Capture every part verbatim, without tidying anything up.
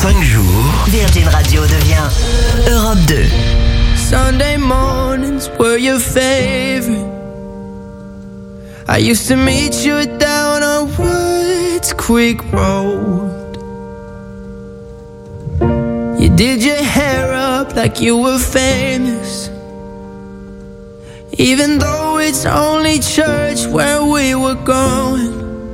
cinq jours, Virgin Radio devient Europe deux. Sunday mornings were your favorite. I used to meet you down on Woods Creek Road. You did your hair up like you were famous, even though it's only church where we were going.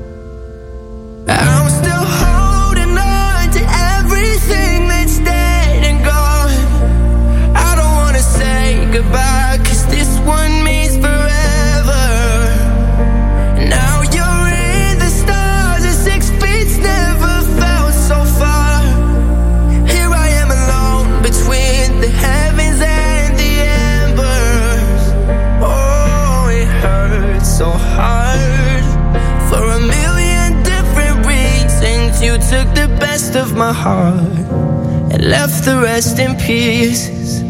I'm still holding on to everything that's dead and gone. I don't wanna say goodbye, cause this one means forever. Now you're in the stars and six feet's never felt so far. Here I am alone between the heavens and the embers. Oh, it hurts so hard. For a million different reasons, you took the best of my heart and left the rest in pieces.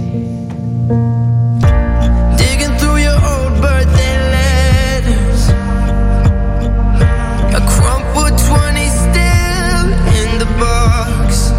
Digging through your old birthday letters, a crumpled twenty still in the box.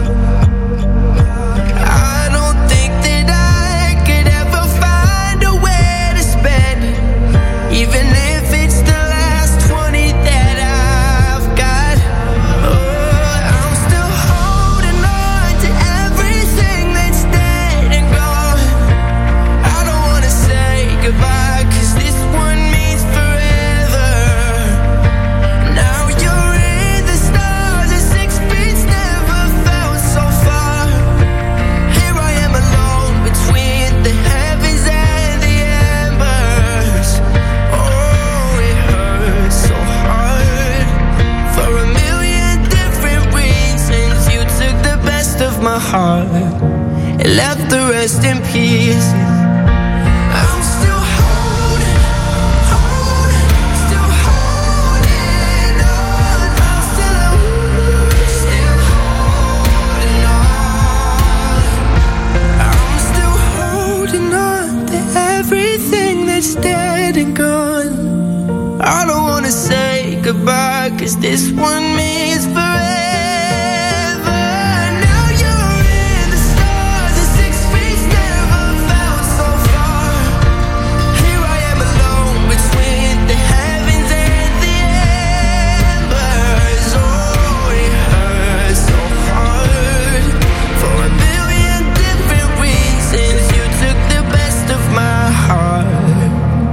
I don't think that I could ever find a way to spend it, even if it's the last twenty that I've got. Oh, I'm still holding on to everything that's dead and gone. I don't wanna say goodbye, cause this one means forever. Now you're in the stars and six feet's never felt so far. Here I am alone between the heavens and the embers. Oh, it hurts so hard. For a million different reasons, you took the best of my heart and left the rest in pieces. I'm still holding, holding, still holding on. I'm still, still holding on. I'm still holding on to everything that's dead and gone. I don't wanna say goodbye, cause this one means forever. Now you're in the stars and six feet never felt so far. Here I am alone between the heavens and the embers. Oh, it hurts so hard. For a billion different reasons, you took the best of my heart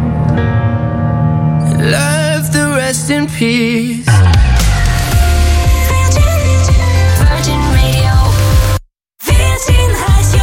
and left the rest in peace. Virgin Radio. Virgin Radio.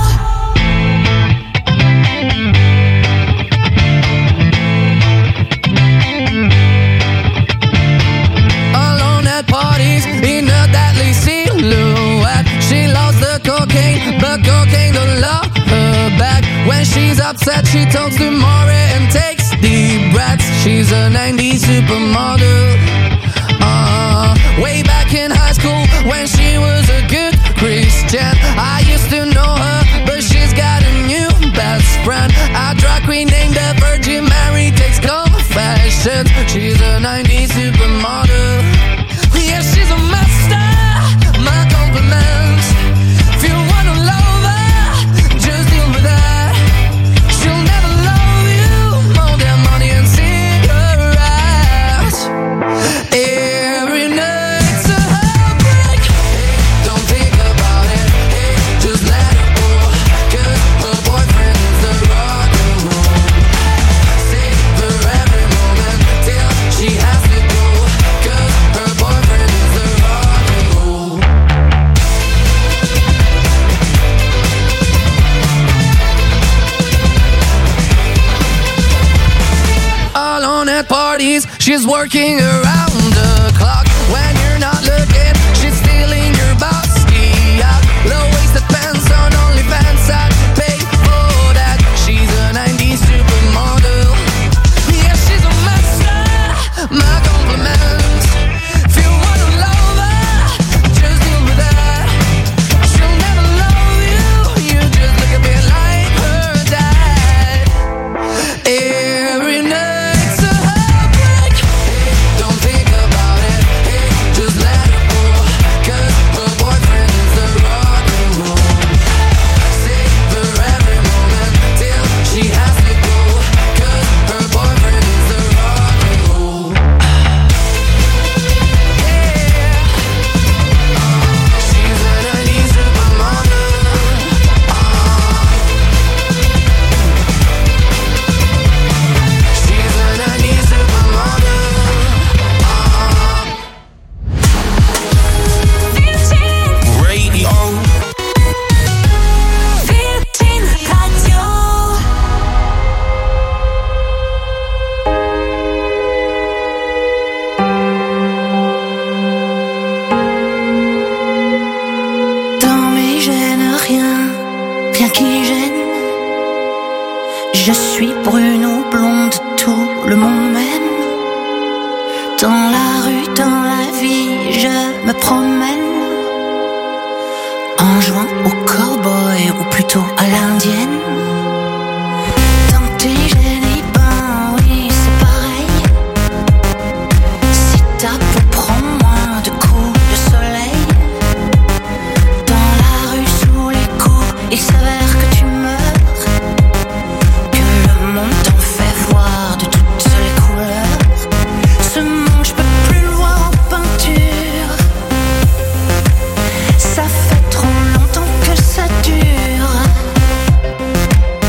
Alone at parties in a deadly silhouette. She loves the cocaine, but cocaine don't love her back. When she's upset, she talks to Maury and takes deep breaths. She's a nineties supermodel. Uh, way back in high school when she was a good Christian, I used to know her, but she's got a new best friend. A drag queen named the Virgin Mary takes confessions. She's a nineties supermodel. Yeah, she's a master. My compliments. If you wanna love her, just deal with her. She'll never love you more than money and cigarettes. Every night's a heartbreak. Don't think about it. Just let it go. 'Cause her boyfriend is the rock and roll. Savor every moment till she has to go. 'Cause her boyfriend is the rock and roll. Alone at parties, she's working around the clock. When you're not looking, she's stealing your bossy out. Low-waisted pants on OnlyFans, I'd pay for that. She's a nineties supermodel. Yeah, she's a master. My compliments. If you wanna love her, just deal with her. She'll never love you. You just look a bit like her dad. Every night's a heartbreak. Don't think suis brune ou blonde, tout le monde m'aime. Dans la rue, dans la vie, je me promène en jouant au cow-boy ou plutôt à l'indienne. Dans tes génies, ben oui, c'est pareil. Si ta peau prend moins de coups de soleil, dans la rue, sous les coups, il s'avère que tu meurs, que le monde t'en fait voir de toutes les couleurs. Ce monde, je peux plus le voir en peinture. Ça fait trop longtemps que ça dure.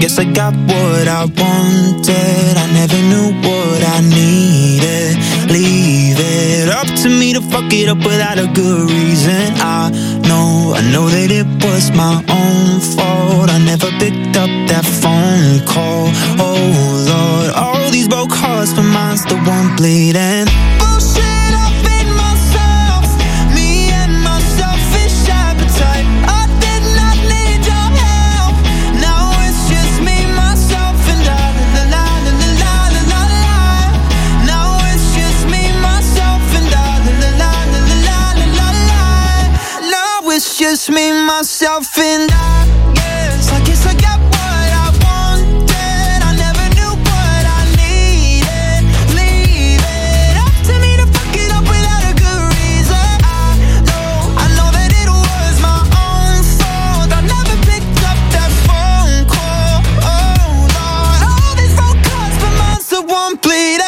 Guess I got what I wanted. I never knew what I needed. Leave it up to me to fuck it up without a good reason. I know, I know that it was my own fault. I never picked up that phone call. Oh Lord, all these broke hearts, but mine's the one bleeding. Bullshit. Just me, myself, and I. Yes, I guess I got what I wanted. I never knew what I needed. Leave it up to me to fuck it up without a good reason. I know, I know that it was my own fault. I never picked up that phone call. Oh Lord, all these phone calls, but mine's the one bleeding.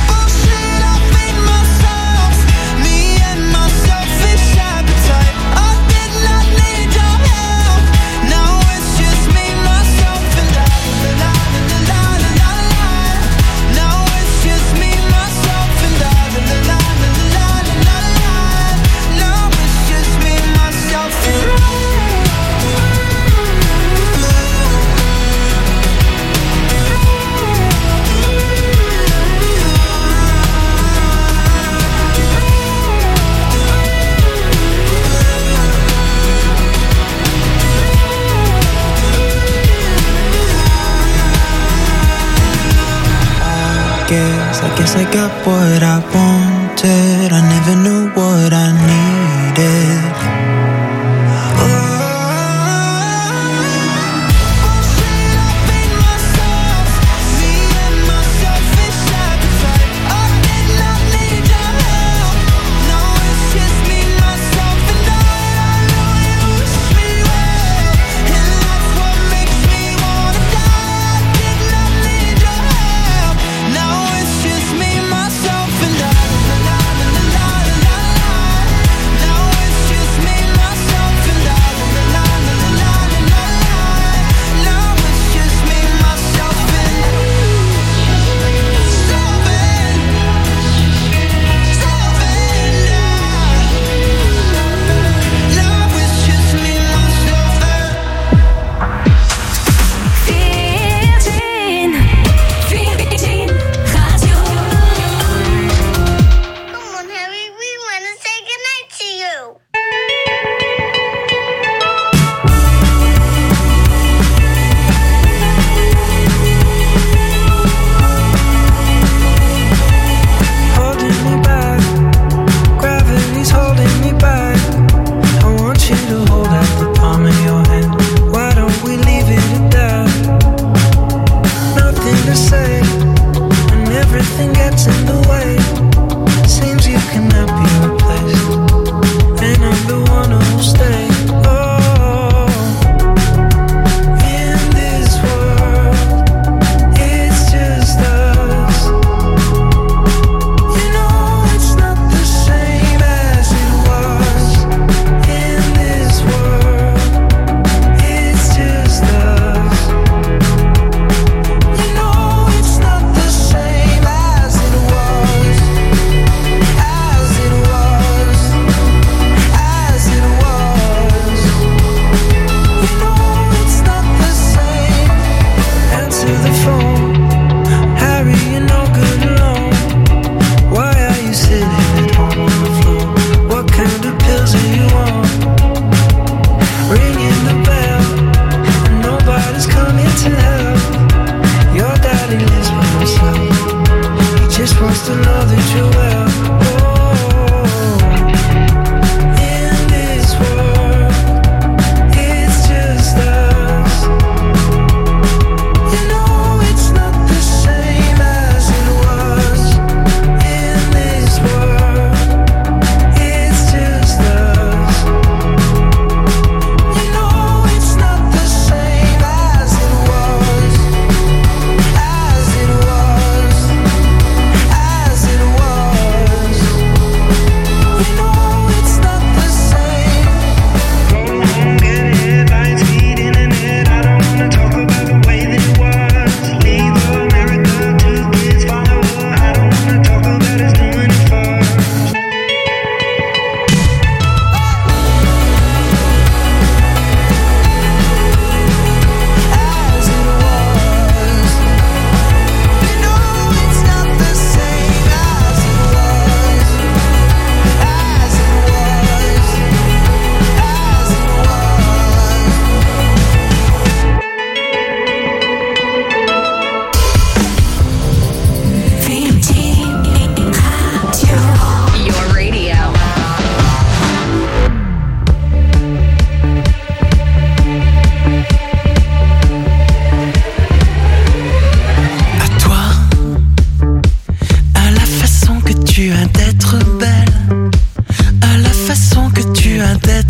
Guess, I guess I got what I wanted. I never knew what I needed.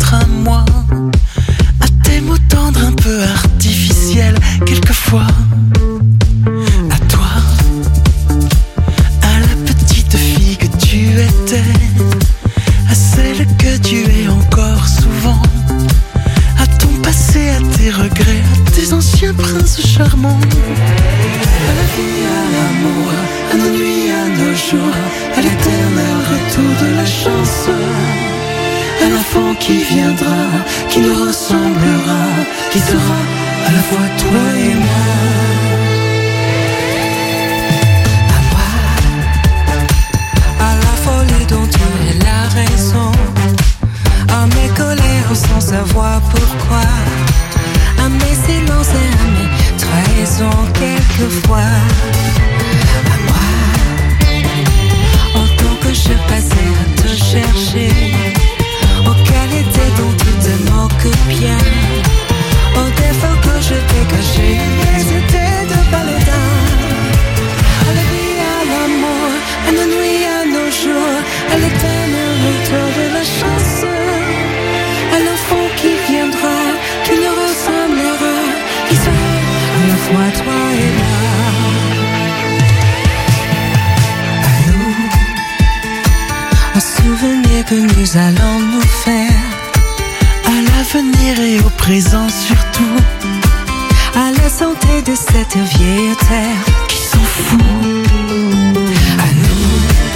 l'autre à moi, à tes mots tendres un peu artificiels quelquefois. À toi, à la petite fille que tu étais, à celle que tu es encore souvent, à ton passé, à tes regrets, à tes anciens princes charmants. À la vie, à l'amour, à nos nuits, à nos jours, à l'éternel retour de la chance. Un enfant qui viendra, qui nous ressemblera, qui sera à la fois toi et moi. À moi, à la folie dont tu es la raison, à mes colères sans savoir pourquoi, à mes silences et à mes trahisons quelquefois. À moi, autant que je passais à te chercher, aux qualités dont tu te moques bien, aux défauts que je t'ai cachés, mais c'était de baladin. À la vie, à l'amour, à nos nuits, à nos jours, à l'éternel retour de la chance. À l'enfant qui viendra, qui nous ressemblera, qui sera à la fois toi et moi. À nous, un souvenir que nous allons nous faire, à l'avenir et au présent surtout, à la santé de cette vieille terre qui s'en fout. À nous,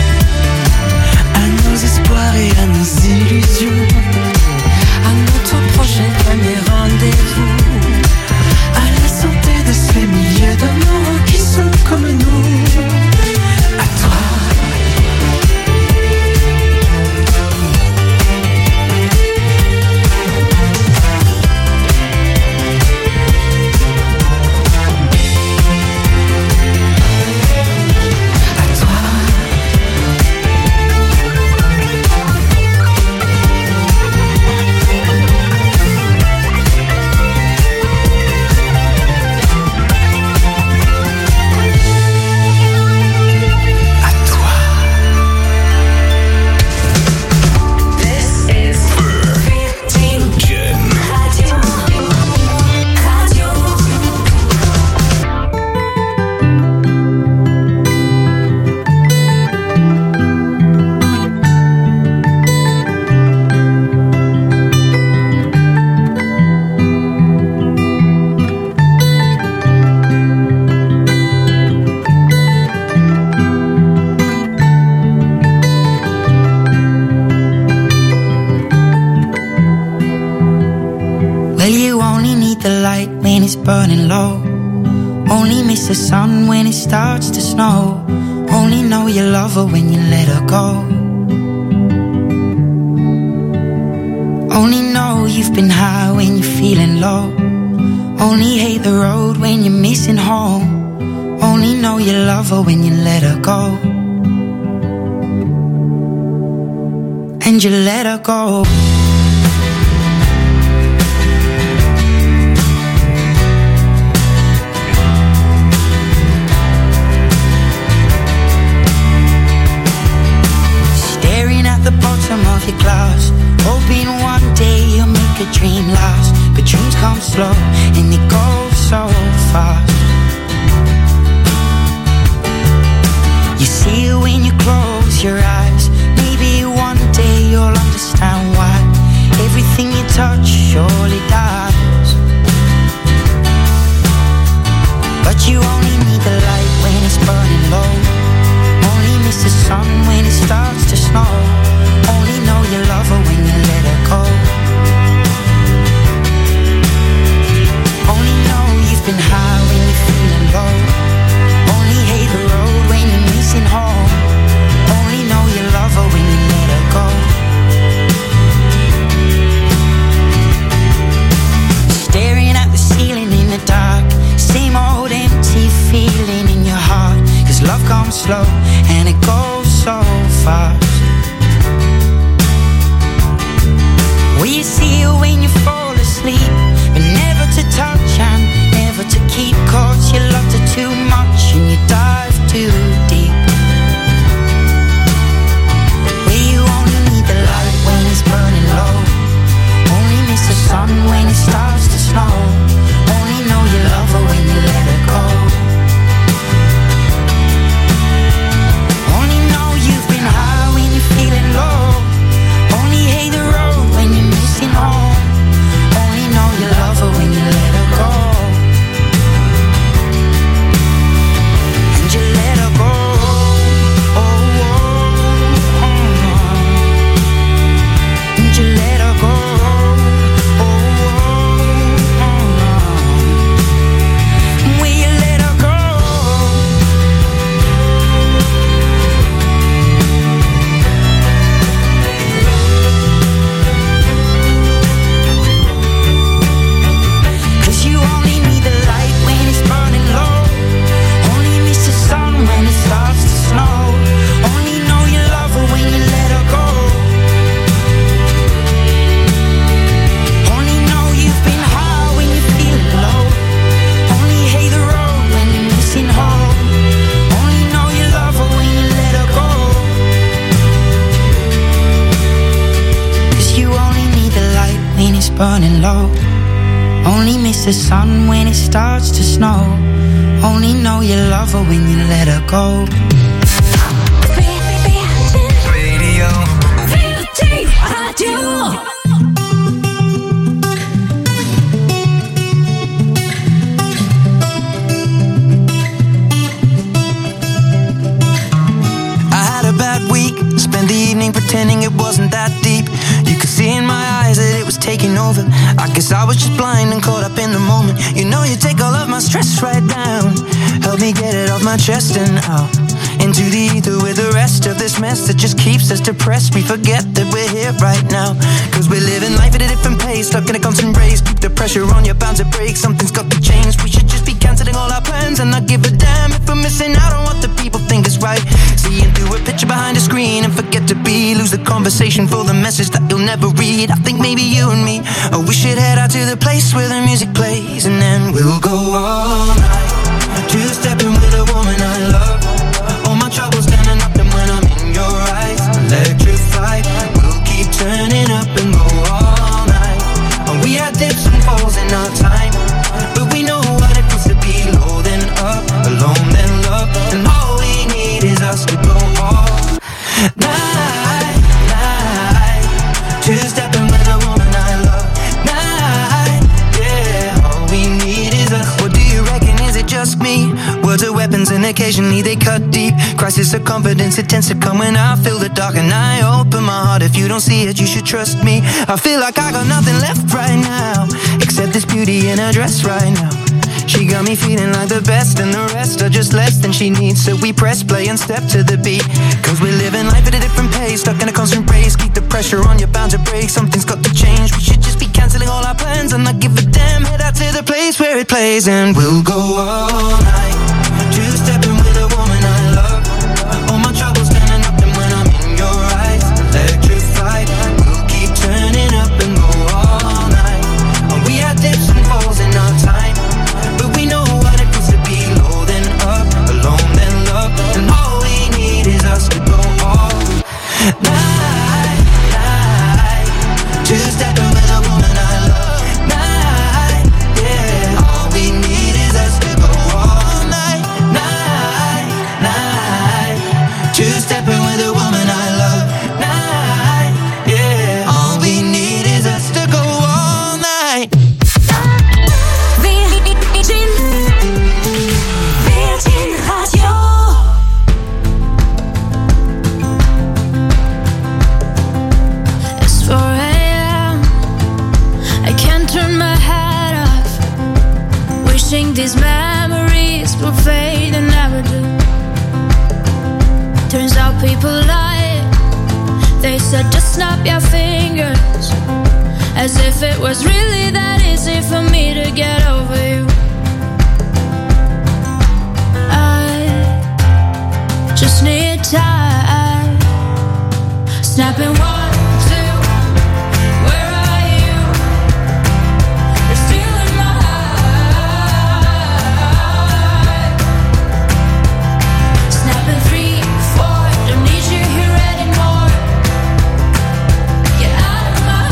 à nos espoirs et à nos illusions, à notre prochain premier rendez-vous, à la santé de ces milliers d'amoureux qui sont comme nous. À toi, burning low. Only miss the sun when it starts to snow. Only know you love her when you let her go. Only know you've been high when you're feeling low. Only hate the road when you're missing home. Only know you love her when you let her go. And you let her go. The bottom of your glass, hoping one day you'll make a dream last. But dreams come slow and they go so fast. You see it when you close your eyes. Maybe one day you'll understand why everything you touch surely dies. But you only need the light when it's burning low. Only miss the sun when it starts to snow. Only know you love her when you let her go. Only know you've been high when you're feeling low. Only hate the road when you're missing home. Only know you love her burning low. Only miss the sun when it starts to snow. Only know you love her when you let her go. Radio Virgin Radio. Spent the evening pretending it wasn't that deep. You could see in my eyes that it was taking over. I guess I was just blind and caught up in the moment. You know you take all of my stress right down. Help me get it off my chest and out into the ether with the rest of this mess that just keeps us depressed. We forget that we're here right now, cause we're living life at a different pace, stuck in a constant race. Keep the pressure on, you're bound to break. Something's got to change. We should just be cancelling all our plans and not give a damn if we're missing out on what the people think is right. Seeing through a picture behind a screen and forget to be. Lose the conversation for the message that you'll never read. I think maybe you and me, oh, we should head out to the place where the music plays, and then we'll go all night, two-stepping with a woman I love. All my troubles standing up, and when I'm in your eyes, electrified. We'll keep turning up and go all night. And we had dips and falls in our time, but we know what it feels to be low then up, alone then love. And all we need is us to go all night, night, two-stepping with a woman I love. Night, yeah, all we need is us. What do you reckon, is it just me? Words are weapons and occasionally they cut deep. Crisis of confidence, it tends to come when I feel the dark and I open my heart. If you don't see it, you should trust me. I feel like I got nothing left right now except this beauty in her dress right now. She got me feeling like the best, and the rest are just less than she needs. So we press play and step to the beat, cause we're living life at a different pace, stuck in a constant race. Keep the pressure on, you're bound to break. Something's got to change. We should just be cancelling all our plans and not give a damn. Head out to the place where it plays, and we'll go all night, two-stepping with a woman I love. All my troubles standing up, and when I'm in your eyes, electrified. We'll keep turning up and go all night. And we had dips and falls in our time, but we know what it feels to be low then up, alone then love. And all we need is us to go all night, night, two-stepping with a woman I love. Night, yeah, all we need is us to go all night, night, night, two-stepping with a woman I love. Night, yeah, all we need is us to go all night. Virgin Virgin Radio. It's four a.m. I can't turn my head off, wishing these memories will fade and never do. Turns out people lie. They said just snap your fingers, as if it was really that easy for me to get over you. I just need time. Snapping one, two, where are you? You're still in my heart. Snapping three, four, don't need you here anymore. Get out of my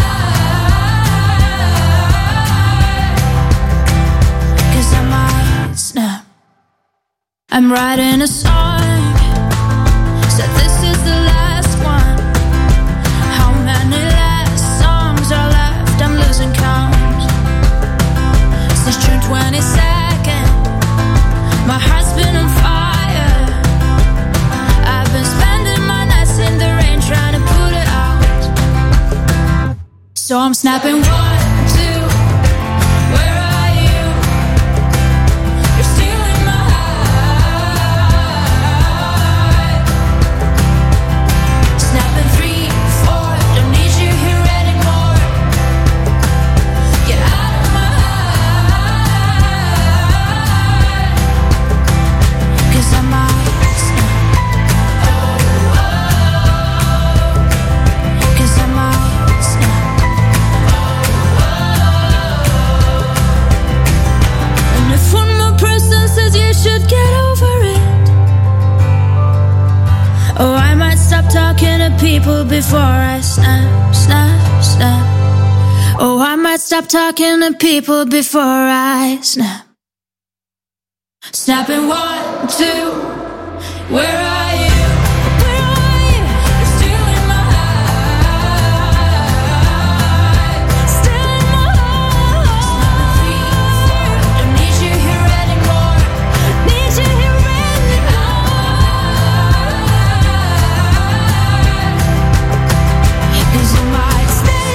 heart, 'cause I might snap. I'm writing a song, said this is the last one. How many last songs are left? I'm losing count. Since June twenty-second, my heart's been on fire. I've been spending my nights in the rain trying to put it out. So I'm snapping one, two, where are you? You're still in my heart. Snapping three, four, don't need you here anymore. Get out of my heart, 'cause I might snap. Oh, oh, 'cause I might snap. Oh, oh. And if one more person says you should get over it, oh, I might stop talking to people before I snap, snap, snap. Oh, I might Stop talking to people before I snap. Snapping one, two, where are you? Where are you? You're still in my heart. Still in my heart. Don't need you here anymore. Need you here anymore. 'Cause I might stay.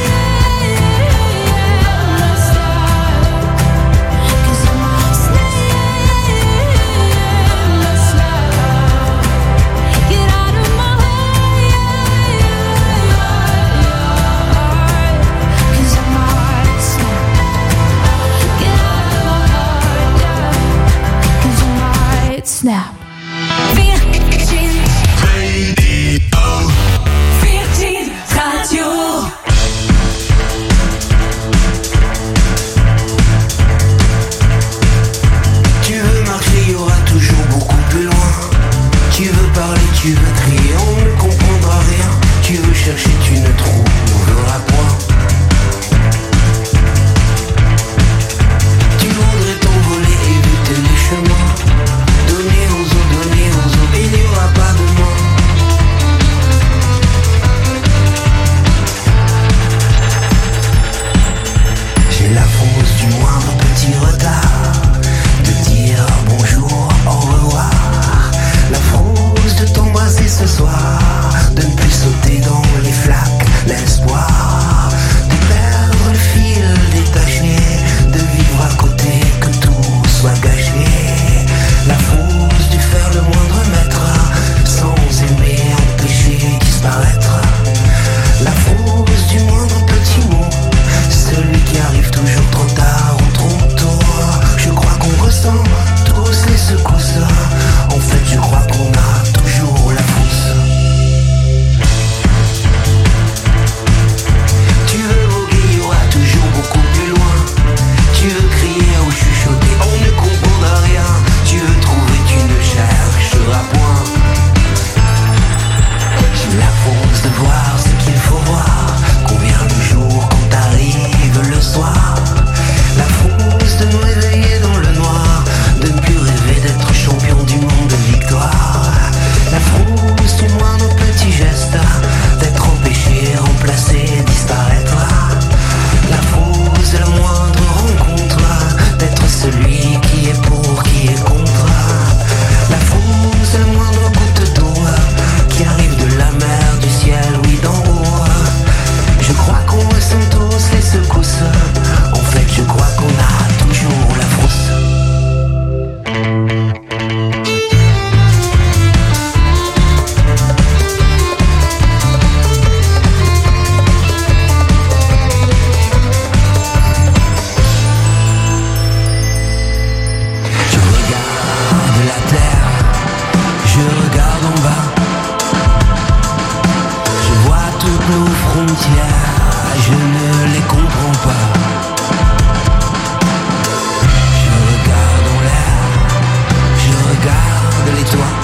Snap. Virgin Radio. Virgin Radio. Tu veux marcher, il y aura toujours beaucoup plus loin. Tu veux parler, tu veux crier, on ne comprendra rien. Tu veux chercher, tu ne trouveras point. Tu voudrais t'envoler, éviter les chemins. Donner aux autres, donner aux autres, il n'y aura pas de moi. J'ai la fausse du moindre petit retard, de dire bonjour, au revoir. La fausse de t'embrasser ce soir, de ne plus sauter dans les flaques, l'espoir de perdre le fil détaché, de vivre à côté, que tout soit gâché. La fausse du faire le moindre mètre, sans aimer, empêcher disparaître. La fausse du moindre petit mot, celui qui arrive toujours trop tard ou trop tôt. Je crois qu'on ressent tous les secousses. En fait, je crois qu'on a toujours la fausse. Tu veux voguer, il y aura toujours beaucoup plus loin. Tu veux crier ou chuchoter, on ne comprendra rien. Tu veux trouver, tu ne chercheras point. J'ai la force de voir ce qu'il faut voir, qu'on vient le jour quand arrive le soir. La force de me réveiller dans le noir, de ne plus rêver d'être champion du monde de victoire. La force du moindre petit geste, d'être empêché, remplacé, disparaître. La force de la moindre rencontre, d'être celui qui est pour, qui est contre. La force de la moindre goutte d'eau, qui arrive de la mer, du ciel, oui d'en haut. Je crois qu'on ressent tous les secousses. En fait, je crois qu'on a toujours la frousse. Je regarde la terre, je regarde en bas. Je vois toutes nos frontières, je ne les comprends pas. Je regarde en l'air, je regarde les toits,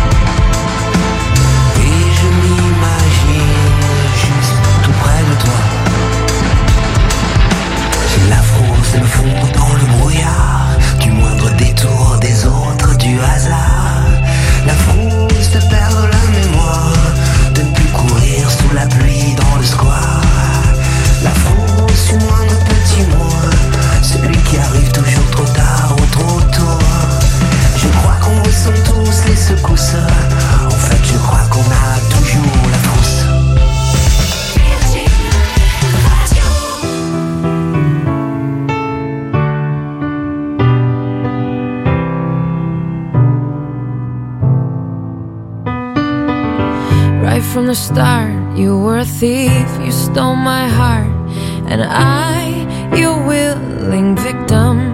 et je m'imagine juste tout près de toi. J'ai la fausse de me fondre dans le brouillard, du moindre détour des autres, du hasard. La fausse de perdre la mémoire, de ne plus courir sous la pluie dans le square. La fausse du moindre petit mot, celui qui arrive toujours trop tard ou trop tôt. Je crois qu'on ressent tous les secousses. En fait, je crois qu'on a toujours la fausse. Right from the start, you were a thief, you stole my heart, and I, your willing victim.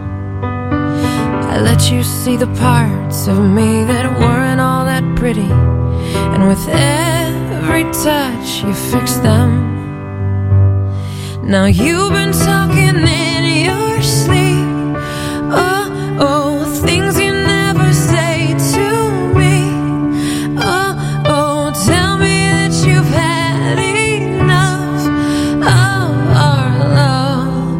I let you see the parts of me that weren't all that pretty, and with every touch you fixed them. Now you've been talking in your sleep, oh, oh, things you never say to me, oh, oh, tell me that you've had enough of our love.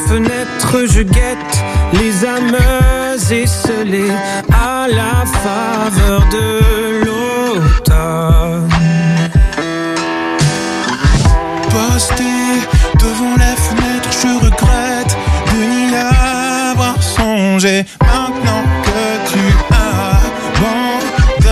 fenêtre, je guette les âmes esselées à la faveur de l'automne. Posté devant la fenêtre, je regrette de n'y avoir songé. Maintenant que tu abandonnes,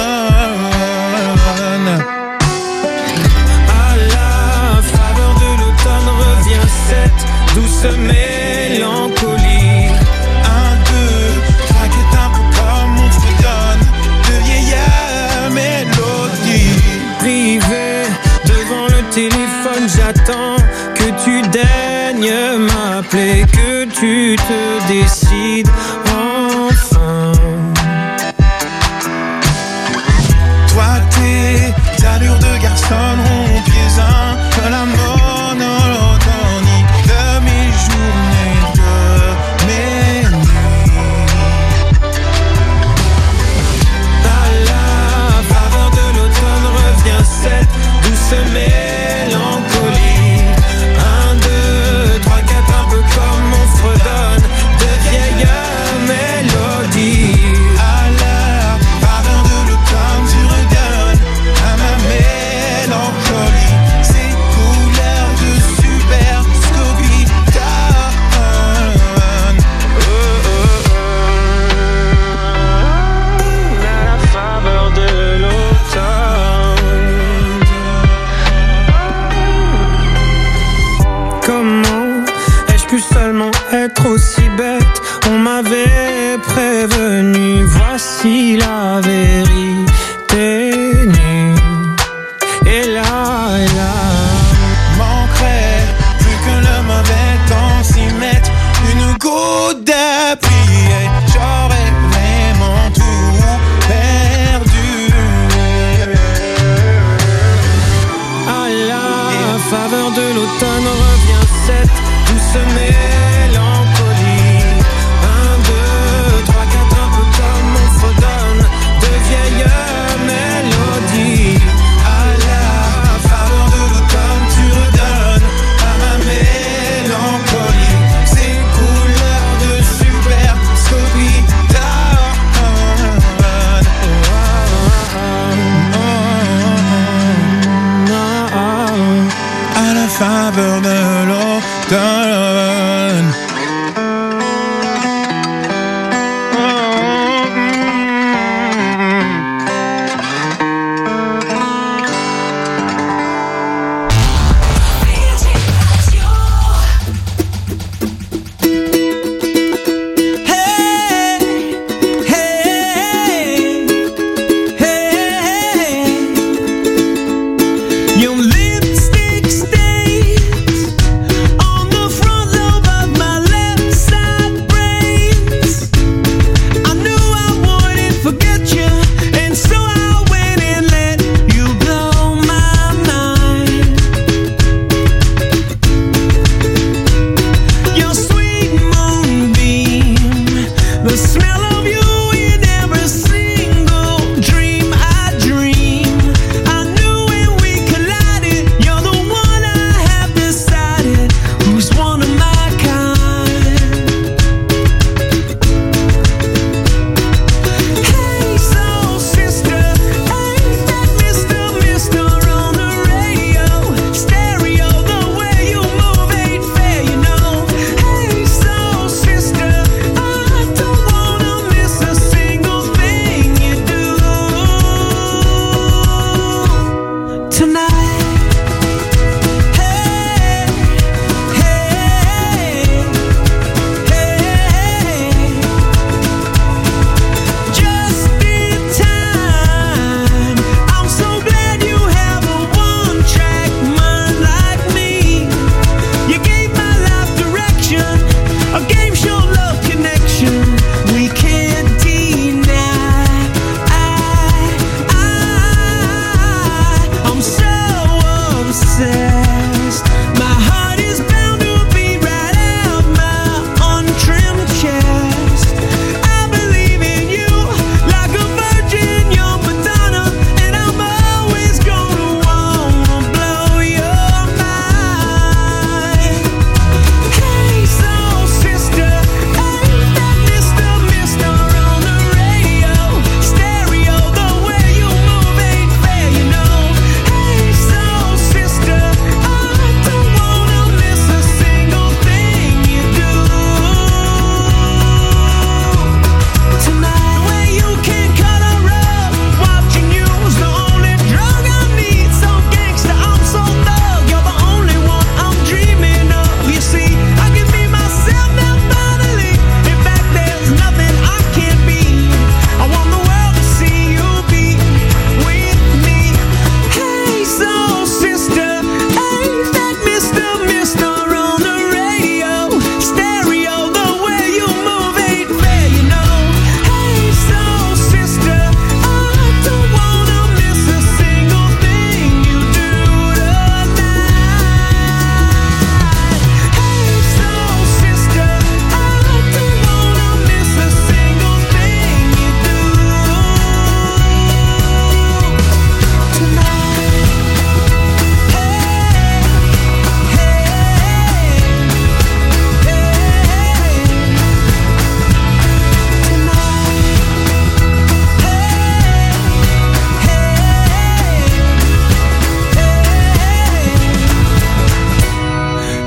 à la faveur de l'automne revient cette douce mélancolie. Un, deux, trois, qui est un peu comme on fredonne de vieilles mélodies. Privé devant le téléphone, j'attends que tu daignes m'appeler, que tu te décides enfin. Toi, tes allures de garçon rompiez un la monotonie de mes journées, de mes nuits. À la faveur de l'automne revient cette douce mélancolie. Un, deux, trois, quatre, un peu comme on fredonne de vieilles mélodies. À la faveur de l'automne, tu redonnes à ma mélancolie ces couleurs de super Scooby Town. À la faveur de l'automne. Comment ai-je pu seulement être aussi bête? On m'avait prévenu, voici la vérité nue. Et là, et là, Manquerait plus que le mauvais temps s'y mette une goutte de pluie et j'aurais vraiment tout perdu. à la faveur de l'automne revient cette douce mélancolie. Un, deux, trois, quatre, un peu comme on fredonne de vieilles mélodies. À la faveur de l'automne, tu redonnes à ma mélancolie ces couleurs de super Scooby Town. À la faveur de l'automne. Your lipstick stains on the front lobe of my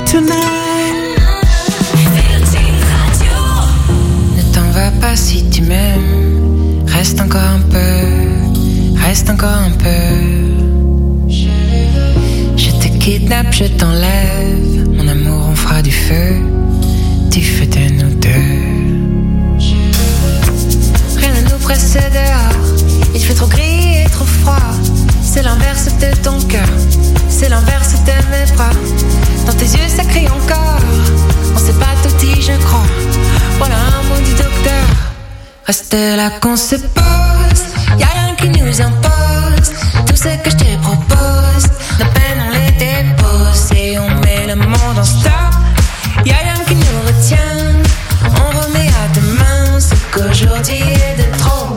tonight. Ne t'en vas pas si tu m'aimes. Reste encore un peu, reste encore un peu. Je te kidnappe, je t'enlève. Mon amour, on fera du feu, du feu de nous deux. Rien ne nous presse dehors. Il fait trop gris et trop froid. C'est l'inverse de ton cœur, c'est l'inverse de mes bras. Dans tes yeux ça crie encore. On sait pas tout dit je crois. Voilà un mot du docteur. Reste là qu'on se pose. Y'a rien qui nous impose. Tout ce que je te propose, nos peines on les dépose. Et on met le monde en stop. Y'a rien qui nous retient. On remet à demain ce qu'aujourd'hui est de trop.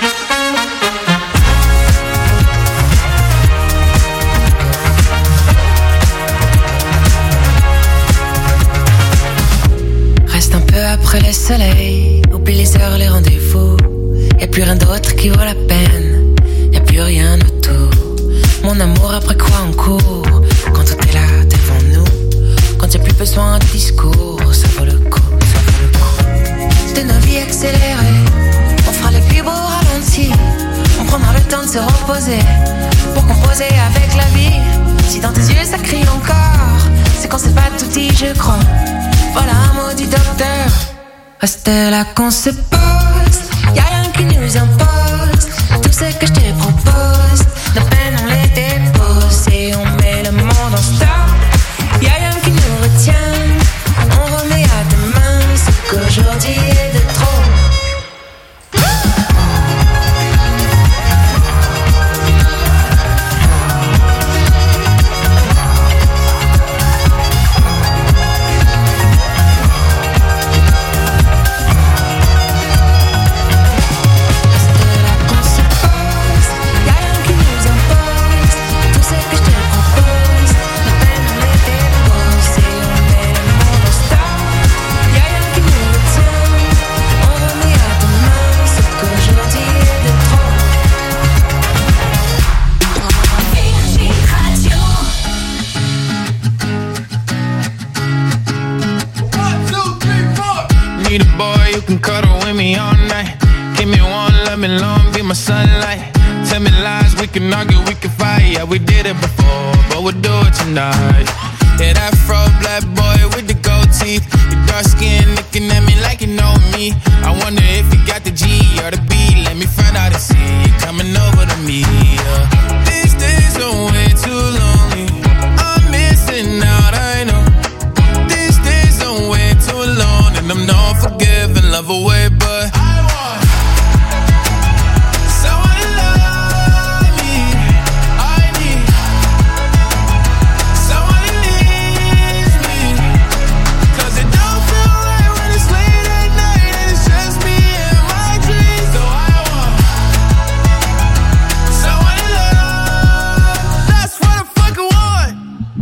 Après le soleil, oublie les heures, les rendez-vous. Y'a plus rien d'autre qui vaut la peine. Y'a plus rien autour. Mon amour, après quoi on court? Quand tout est là devant nous. Quand y'a plus besoin de discours. Ça vaut le coup, ça vaut le coup. De nos vies accélérées, on fera les plus beaux ralentis. On prendra le temps de se reposer pour composer avec la vie. Si dans tes yeux ça crie encore, c'est qu'on s'est pas tout dit je crois. Voilà un mot du docteur. Reste là qu'on se pose. Y'a rien qui nous impose. Tout ce que je te propose, nos peines on les dépose. Et on met le monde en stop. Y'a rien qui nous retient. On remet à demain ce qu'aujourd'hui est de trop. Need a boy who can cuddle with me all night. Give me one, love me long, be my sunlight. Tell me lies, we can argue, we can fight. Yeah, we did it before, but we'll do it tonight. Yeah, that fro black boy with the gold teeth. Your dark skin looking at me like you know me. I wonder if you got the G or the B. Let me find out and see you coming over to me. Yeah. These days are way too lonely. I'm missing out, I know. These days are way too long, and I'm not forgiving, love away, but I want someone to love me. I need someone who needs me. Cause it don't feel right when it's late at night and it's just me and my dreams. So I want someone to love. That's what I fucking want.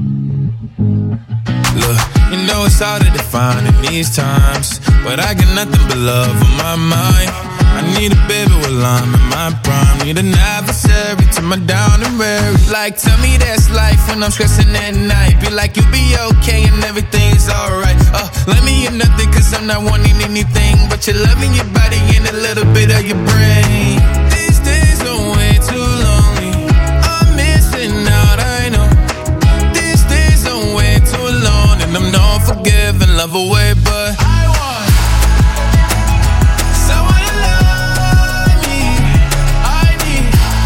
Look, you know it's hard to define in these times, but I got nothing but love on my mind. I need a baby while I'm in my prime. Need an adversary to my down and weary. Like, tell me that's life when I'm stressing at night. Be like, you'll be okay and everything's alright. Uh, let me hear nothing cause I'm not wanting anything but your love in your body and a little bit of your brain. These days are way too lonely. I'm missing out, I know. These days are way too long, and I'm not forgiving, love away, but I want someone to love me. I need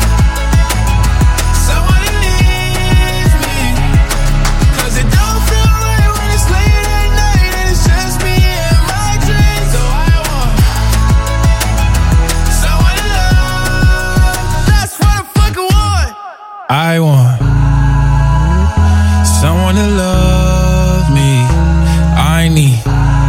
someone who needs me. Cause it don't feel right when it's late at night and it's just me and my dreams. So I want someone to love. That's what I fucking want. I want someone to love me. I need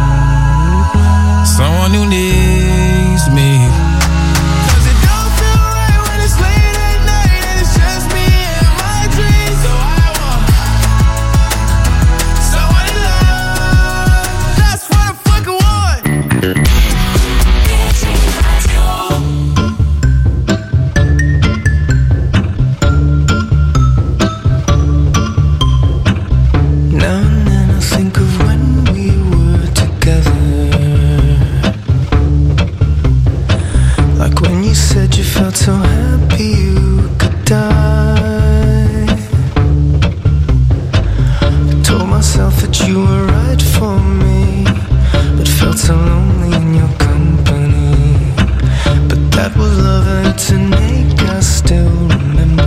you were right for me, but felt so lonely in your company. But that was love and to make us still remember.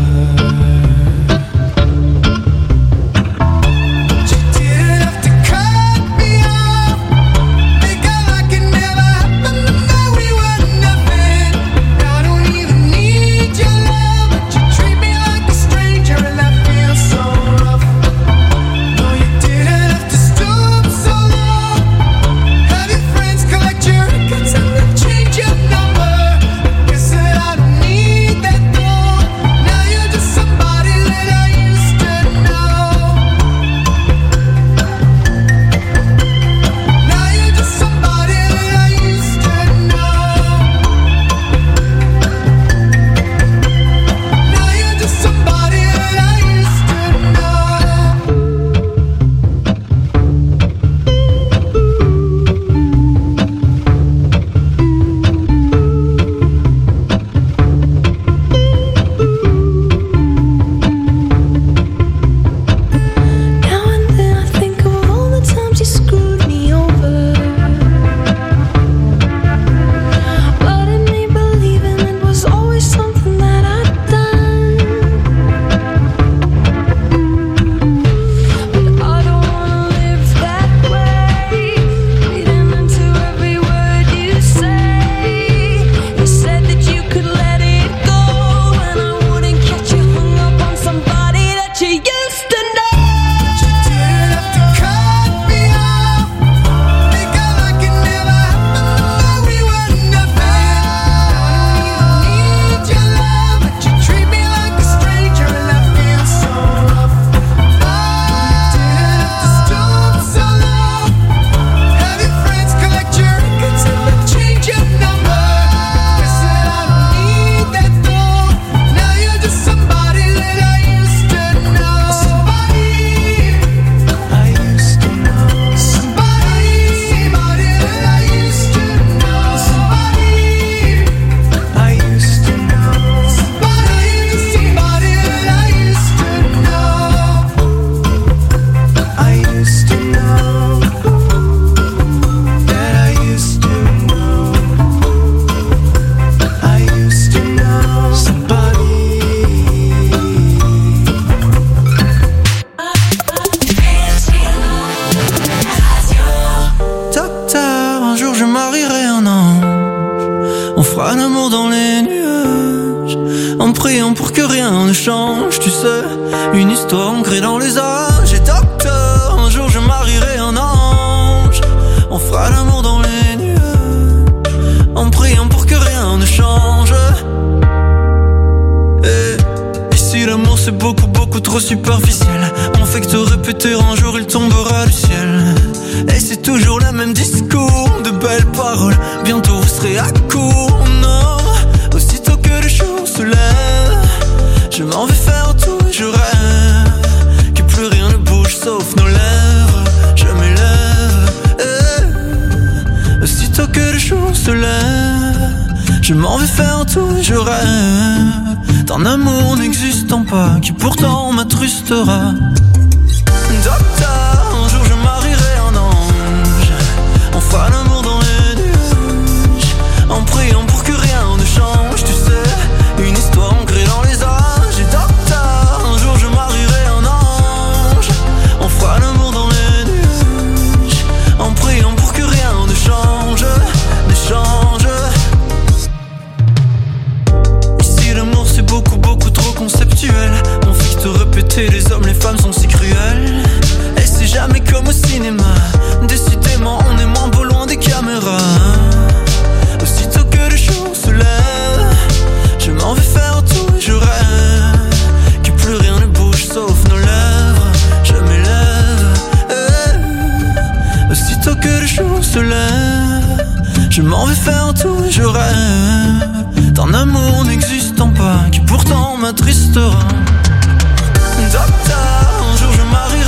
Je m'en vais faire tout, je rêve d'un amour n'existant pas qui pourtant m'attrustera. Docteur, un jour je marierai un ange. On fera l'amour dans les nuages, en priant pour que rien ne change. Tu sais, une histoire ancrée dans les âges. Et docteur, un jour je marierai un ange. On fera l'amour dans les nuages, en priant pour que rien ne change, ne change. Ici l'amour c'est beaucoup beaucoup trop conceptuel. On fait te répéter, les hommes les femmes sont si cruels. Et c'est jamais comme au cinéma. Décidément on est moins beau loin des caméras. Aussitôt que le jour se lève, je m'en vais faire tout et je rêve que plus rien ne bouge sauf nos lèvres. Je m'élève, eh. Aussitôt que le jour se lève, je m'en vais faire tout et je rêve d'un amour n'existant pas qui pourtant m'attristera. Docteur, un jour je m'arrête.